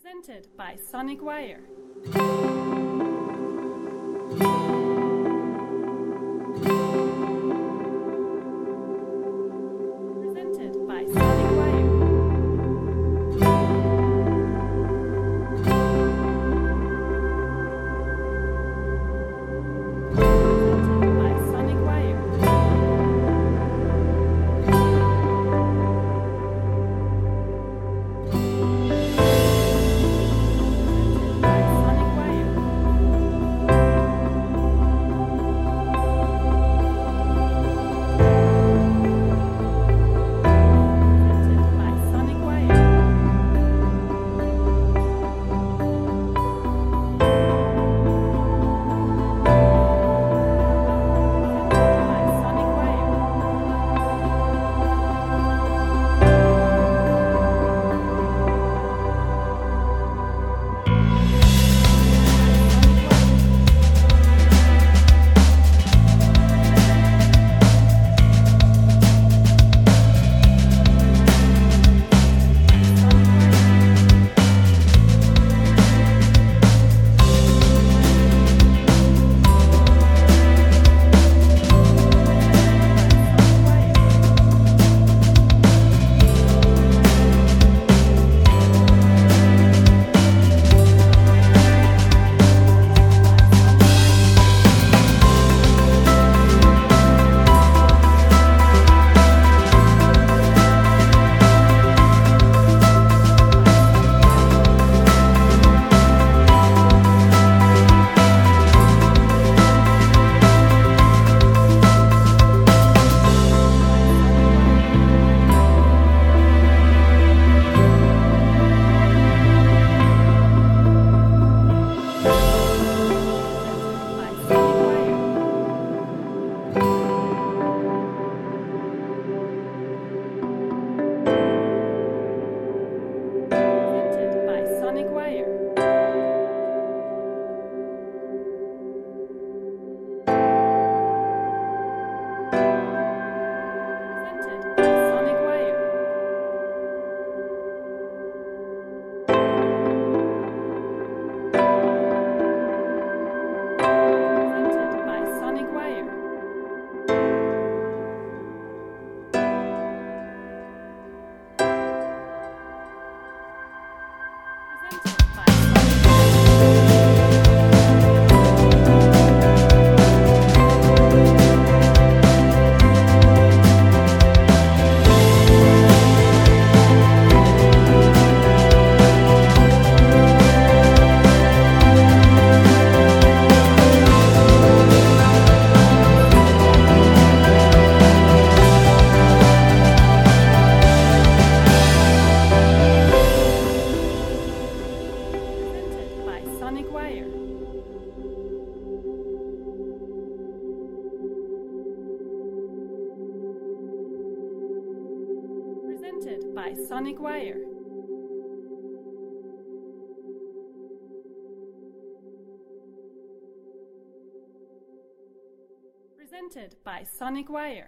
Presented by Sonic Wire. Presented by Sonic Wire. Presented by Sonic Wire. Presented by Sonic Wire. Presented by Sonic Wire. Presented by Sonic Wire. By Sonic Wire. Presented by Sonic Wire. Presented by Sonic Wire. Presented by Sonic Wire. Presented by Sonic Presented by Sonic Wire. Presented by Sonic Wire. Presented by Sonic Wire.